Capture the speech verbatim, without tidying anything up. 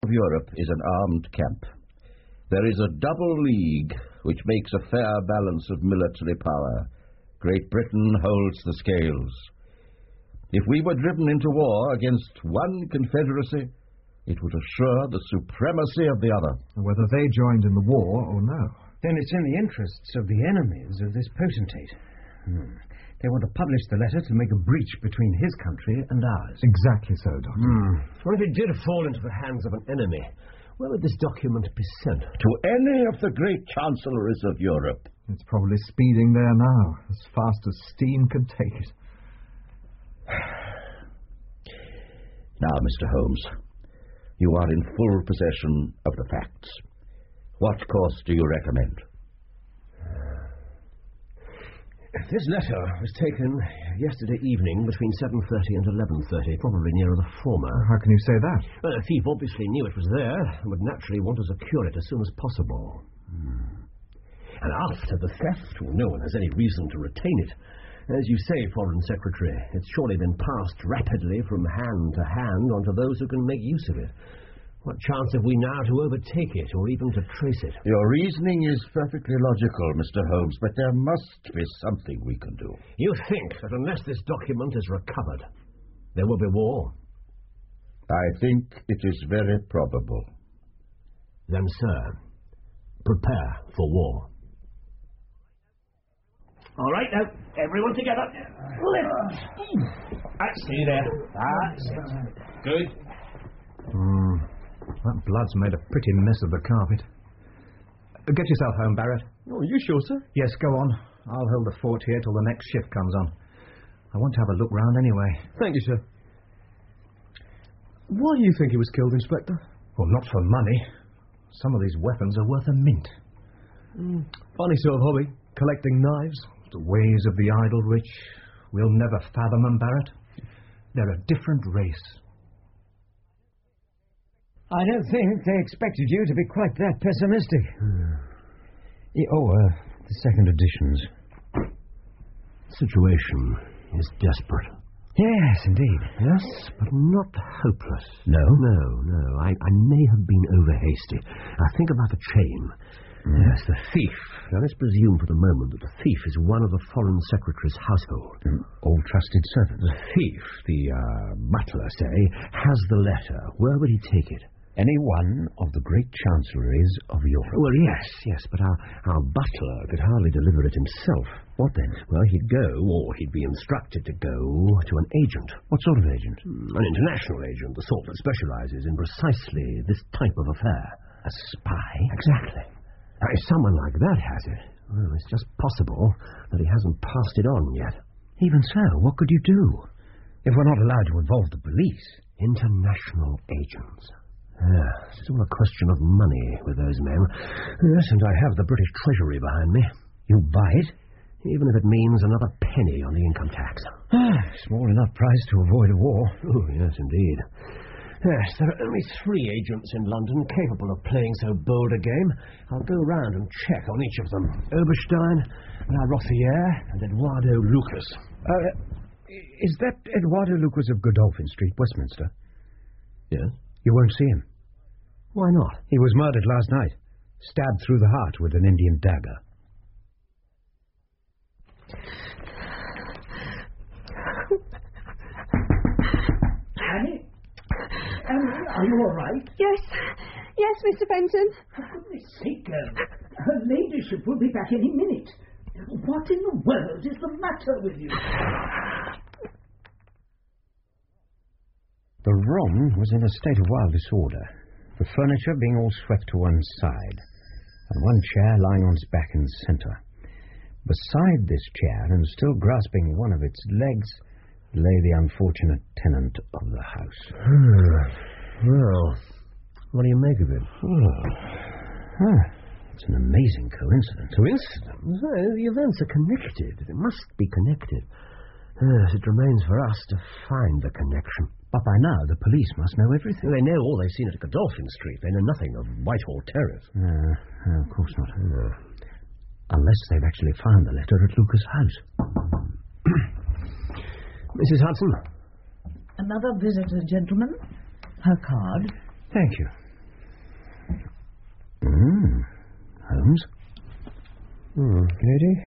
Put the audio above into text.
of Europe is an armed camp. There is a double league which makes a fair balance of military power. Great Britain holds the scales. If we were driven into war against one confederacy, it would assure the supremacy of the other. Whether they joined in the war or no. Then it's in the interests of the enemies of this potentate. Hmm. They want to publish the letter to make a breach between his country and ours. Exactly so, Doctor. Hmm. Well, if it did fall into the hands of an enemy, where would this document be sent? To any of the great chancelleries of Europe. It's probably speeding there now, as fast as steam can take it. Now, Mister Holmes, you are in full possession of the facts. What course do you recommend? This letter was taken yesterday evening between seven thirty and eleven thirty, probably nearer the former. How can you say that? Well, the thief obviously knew it was there and would naturally want to secure it as soon as possible. Hmm. And after the theft, well, no one has any reason to retain it. As you say, Foreign Secretary, it's surely been passed rapidly from hand to hand onto those who can make use of it. What chance have we now to overtake it, or even to trace it? Your reasoning is perfectly logical, Mister Holmes, but there must be something we can do. You think that unless this document is recovered, there will be war? I think it is very probable. Then, sir, prepare for war. All right, now, everyone together. Lift. That's stay there. That's it. Good. Hmm. That blood's made a pretty mess of the carpet. Get yourself home, Barrett. Oh, are you sure, sir? Yes, go on. I'll hold the fort here till the next shift comes on. I want to have a look round anyway. Thank you, sir. Why do you think he was killed, Inspector? Well, not for money. Some of these weapons are worth a mint. Mm, funny sort of hobby, collecting knives. The ways of the idle rich, we'll never fathom them, Barrett. They're a different race. I don't think they expected you to be quite that pessimistic. Hmm. Oh, uh, the second editions. The situation is desperate. Yes, indeed. Yes, but not hopeless. No? No, no. I, I may have been over-hasty. I think about the chain. Mm. Yes, the thief. Now, let's presume for the moment that the thief is one of the Foreign Secretary's household. An old trusted servant. The thief, the uh, butler, say, has the letter. Where would he take it? Any one of the great chancelleries of Europe. Well, yes, yes, but our, our butler could hardly deliver it himself. What then? Well, he'd go, or he'd be instructed to go, to an agent. What sort of agent? An international agent, the sort that specialises in precisely this type of affair. A spy? Exactly. Now, if someone like that has it, well, it's just possible that he hasn't passed it on yet. Even so, what could you do? If we're not allowed to involve the police. International agents. Yes, it's all a question of money with those men. Yes, and I have the British Treasury behind me. You buy it? Even if it means another penny on the income tax. Ah, small enough price to avoid a war. Oh, yes, indeed. Yes, there are only three agents in London capable of playing so bold a game. I'll go round and check on each of them. Oberstein, La Rothiere, and Eduardo Lucas. Uh, is that Eduardo Lucas of Godolphin Street, Westminster? Yes. You won't see him. Why not? He was murdered last night. Stabbed through the heart with an Indian dagger. Annie? Annie, are you all right? Yes. Yes, Mister Fenton. For goodness sake, girl. Her ladyship will be back any minute. What in the world is the matter with you? The room was in a state of wild disorder, the furniture being all swept to one side, and one chair lying on its back in the centre. Beside this chair, and still grasping one of its legs, lay the unfortunate tenant of the house. Well, what do you make of it? Oh. Ah, it's an amazing coincidence. Coincidence? Well, the events are connected. It must be connected. Yes, it remains for us to find the connection. But by now, the police must know everything. They know all they've seen at Godolphin Street. They know nothing of Whitehall Terrace. No, no, of course not. No. Unless they've actually found the letter at Lucas' house. Missus Hudson? Another visitor, gentlemen. Her card. Thank you. Holmes. Hmm, lady?